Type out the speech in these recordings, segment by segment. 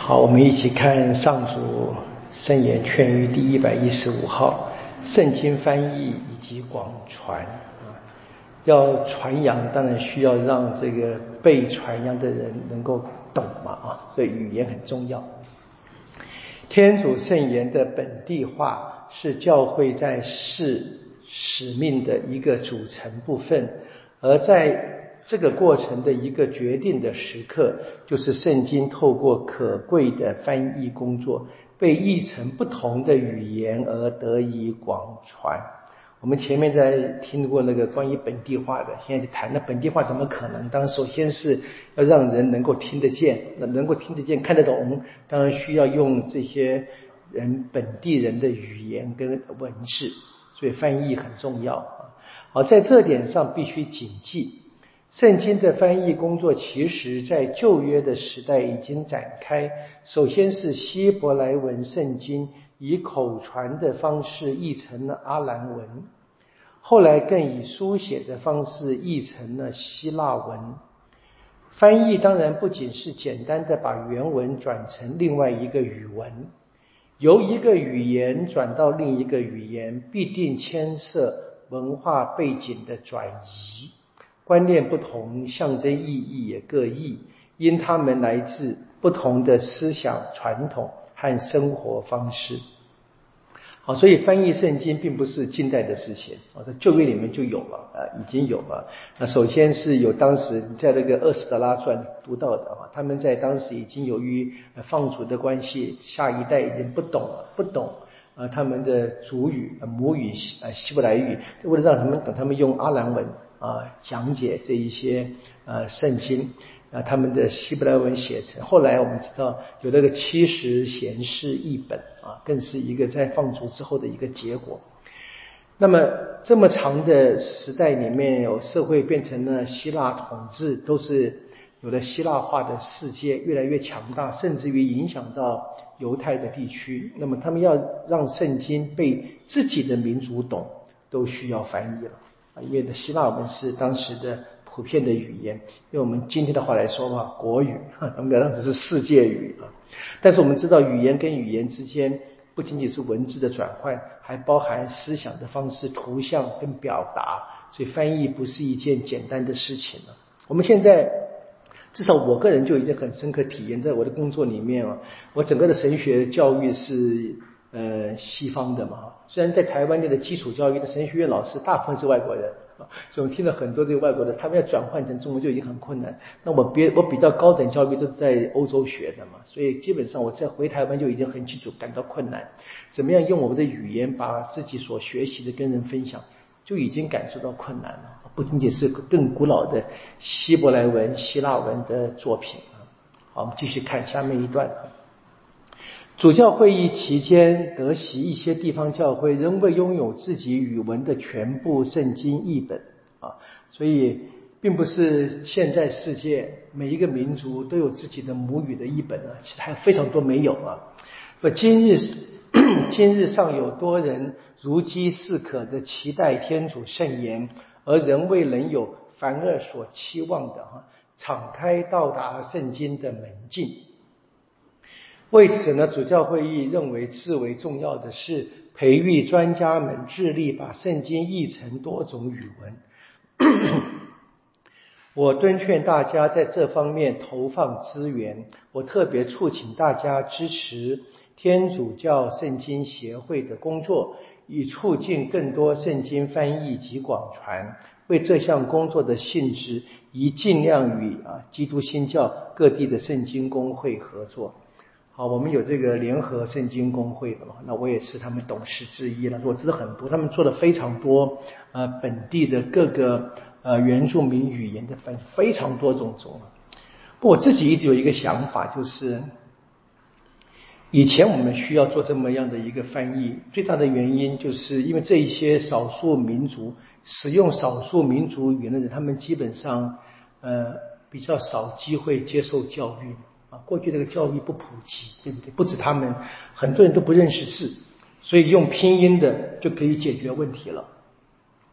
好，我们一起看上主圣言劝谕第115号，圣经翻译以及广传。要传扬，当然需要让这个被传扬的人能够懂嘛，所以语言很重要。天主圣言的本地化是教会在世使命的一个组成部分，而在这个过程的一个决定的时刻，就是圣经透过可贵的翻译工作被译成不同的语言而得以广传。我们前面在听过那个关于本地化的，现在就谈那本地化怎么可能？当然首先是要让人能够听得见，能够听得见看得懂，当然需要用这些本地人的语言跟文字，所以翻译很重要。好，在这点上必须谨记，圣经的翻译工作其实在旧约的时代已经展开。首先是希伯来文圣经以口传的方式译成了阿兰文，后来更以书写的方式译成了希腊文。翻译当然不仅是简单的把原文转成另外一个语文，由一个语言转到另一个语言，必定牵涉文化背景的转移，观念不同，象征意义也各异，因他们来自不同的思想传统和生活方式。好，所以翻译圣经并不是近代的事情，在旧约里面就有了，已经有了。那首先是有当时在那个厄斯德拉传读到的，他们在当时已经由于放逐的关系，下一代已经不懂他们的族语母语希伯来语，为了让他们懂，他们用阿兰文讲解这一些圣经，他们的希伯来文写成。后来我们知道有那个70贤士译本更是一个在放逐之后的一个结果。那么这么长的时代里面，有社会变成了希腊统治，都是有了希腊化的世界越来越强大，甚至于影响到犹太的地区。那么他们要让圣经被自己的民族懂，都需要翻译了，因为希腊文是当时的普遍的语言，用我们今天的话来说国语，我们当时是世界语。但是我们知道语言跟语言之间不仅仅是文字的转换，还包含思想的方式、图像跟表达，所以翻译不是一件简单的事情了。我们现在至少我个人就已经很深刻体验，在我的工作里面我整个的神学教育是西方的嘛，虽然在台湾的基础教育的神学院老师大部分是外国人，所以我听了很多这个外国的，他们要转换成中文就已经很困难。那我比较高等教育都是在欧洲学的嘛，所以基本上我在回台湾就已经很清楚感到困难，怎么样用我们的语言把自己所学习的跟人分享，就已经感受到困难了。不仅仅是更古老的希伯来文、希腊文的作品。好，我们继续看下面一段。主教会议期间，得悉一些地方教会仍未拥有自己语文的全部圣经译本所以并不是现在世界每一个民族都有自己的母语的译本其实还有非常多没有今日尚有多人如饥似渴的期待天主圣言，而仍未能有凡尔所期望的敞开到达圣经的门径。为此呢，主教会议认为至为重要的是培育专家们致力把圣经译成多种语文。我敦劝大家在这方面投放资源，我特别促请大家支持天主教圣经协会的工作，以促进更多圣经翻译及广传。为这项工作的性质，宜尽量与基督新教各地的圣经公会合作。好，我们有这个联合圣经公会的那我也是他们董事之一了。我知道很多，他们做了非常多本地的各个原住民语言的翻译，非常多种。不过我自己一直有一个想法，就是以前我们需要做这么样的一个翻译，最大的原因就是因为这一些少数民族使用少数民族语言的人，他们基本上比较少机会接受教育过去这个教育不普及，对不对？不止他们，很多人都不认识字，所以用拼音的就可以解决问题了。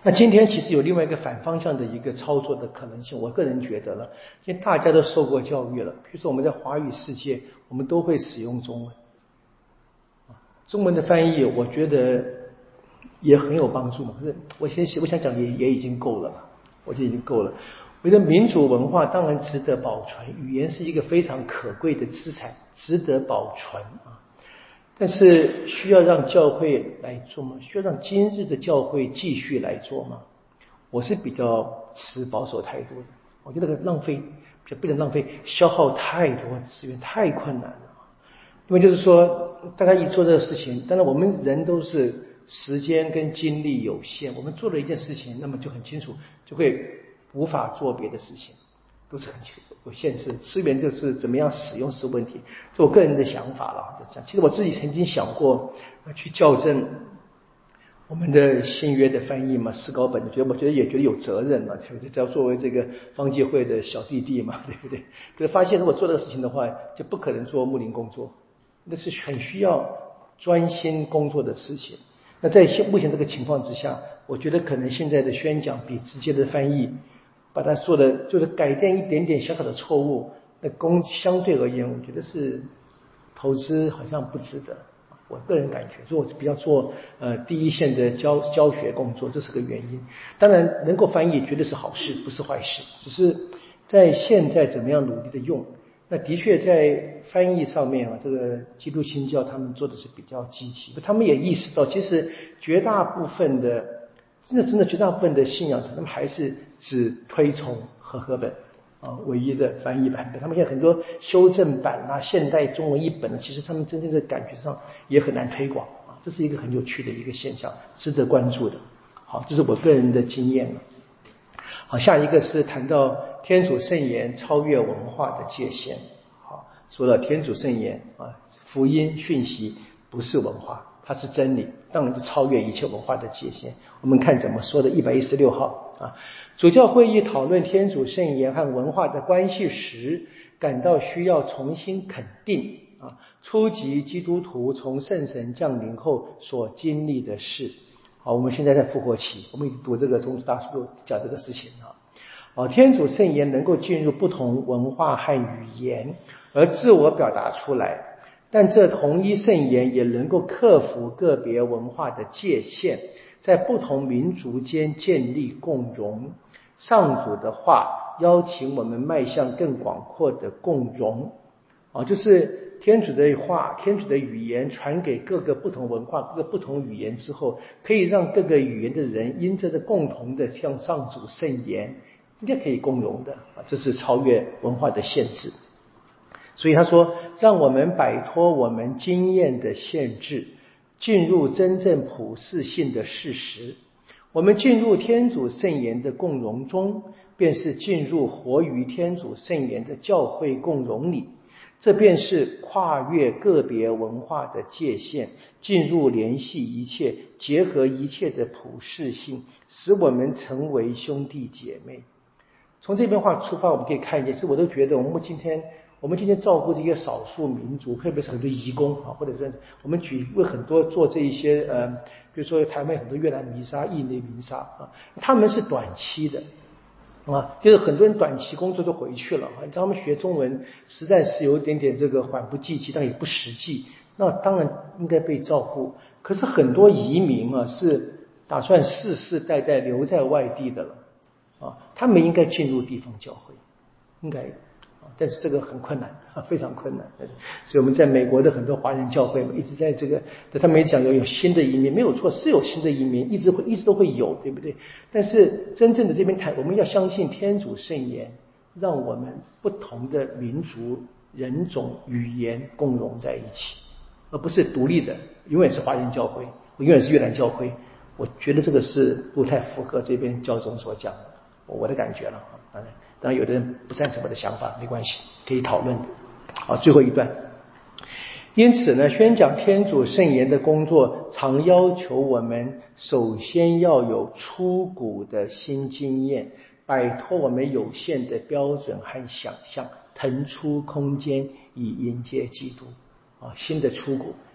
那今天其实有另外一个反方向的一个操作的可能性，我个人觉得了，因为大家都受过教育了，比如说我们在华语世界，我们都会使用中文，中文的翻译，我觉得也很有帮助嘛。可是我想讲也已经够了嘛，我觉得已经够了。我觉得民主文化当然值得保存，语言是一个非常可贵的资产，值得保存啊。但是需要让教会来做吗？需要让今日的教会继续来做吗？我是比较持保守态度的。我觉得浪费，不能浪费，消耗太多资源，太困难了。因为就是说，大家一做这个事情，当然我们人都是时间跟精力有限，我们做了一件事情，那么就很清楚，就会无法做别的事情。都是很有限制，资源就是怎么样使用是问题，这我个人的想法了。其实我自己曾经想过去校正我们的新约的翻译嘛，思稿本，我觉得也觉得有责任嘛，对不对？只要作为这个方济会的小弟弟嘛，对不对？可是发现如果做这个事情的话，就不可能做牧灵工作，那是很需要专心工作的事情。那在目前这个情况之下，我觉得可能现在的宣讲比直接的翻译把它做的就是改变一点点小小的错误，那相对而言，我觉得是投资好像不值得。我个人感觉，所以我比较做第一线的教学工作，这是个原因。当然，能够翻译绝对是好事，不是坏事。只是在现在怎么样努力的用。那的确在翻译上面啊，这个基督新教他们做的是比较积极，他们也意识到，其实绝大部分的真的绝大部分的信仰，他们还是只推崇和合本唯一的翻译版本。他们现在很多修正版啊、现代中文译本，其实他们真正的感觉上也很难推广啊，这是一个很有趣的一个现象，值得关注的。好，这是我个人的经验了。好，下一个是谈到天主圣言超越文化的界限。好，说了天主圣言啊，福音讯息不是文化，它是真理，当然是超越一切文化的界限。我们看怎么说的，116号啊，主教会议讨论天主圣言和文化的关系时，感到需要重新肯定啊，初级基督徒从圣神降临后所经历的事。好，我们现在在复活期，我们一直读这个宗主大师都讲这个事情啊。天主圣言能够进入不同文化和语言而自我表达出来，但这同一圣言也能够克服个别文化的界限，在不同民族间建立共融。上主的话邀请我们迈向更广阔的共融就是天主的话，天主的语言传给各个不同文化、各个不同语言之后，可以让各个语言的人因着共同的向上主圣言，应该可以共融的这是超越文化的限制。所以他说，让我们摆脱我们经验的限制，进入真正普世性的事实。我们进入天主圣言的共融中，便是进入活于天主圣言的教会共融里。这便是跨越个别文化的界限，进入联系一切、结合一切的普世性，使我们成为兄弟姐妹。从这篇话出发，我们可以看见，其实我都觉得我们今天照顾这些少数民族，特别是很多移工或者是我们为很多做这一些比如说台湾很多越南弥撒、印尼弥撒他们是短期的就是很多人短期工作就回去了让他们学中文实在是有一点点这个缓不济急，但也不实际，那当然应该被照顾。可是很多移民是打算世世代代留在外地的了他们应该进入地方教会，应该但是这个很困难非常困难。所以我们在美国的很多华人教会一直在这个，他们也讲有新的移民，没有错，是有新的移民，一直都会有，对不对？但是真正的这边谈，我们要相信天主圣言，让我们不同的民族、人种、语言共融在一起，而不是独立的，永远是华人教会，永远是越南教会。我觉得这个是不太符合这边教宗所讲的，我的感觉了。当然有的人不赞成我的想法，没关系，可以讨论的。好，最后一段。因此呢，宣讲天主圣言的工作常要求我们首先要有出谷的新经验，摆脱我们有限的标准和想象，腾出空间以迎接基督新的出谷，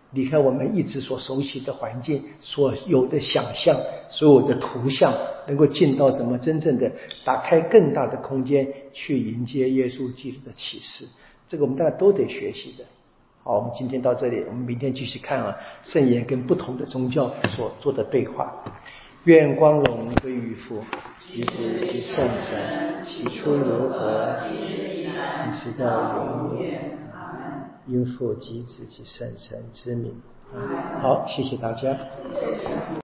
离开我们一直所熟悉的环境，所有的想象，所有的图像，能够进到什么真正的打开更大的空间去迎接耶稣基督的启示。这个我们大家都得学习的。好，我们今天到这里，我们明天继续看圣言跟不同的宗教所做的对话。愿光荣归于父及子及圣神，起初如何，一直到永远。因父及子及圣神之名。好，谢谢大家。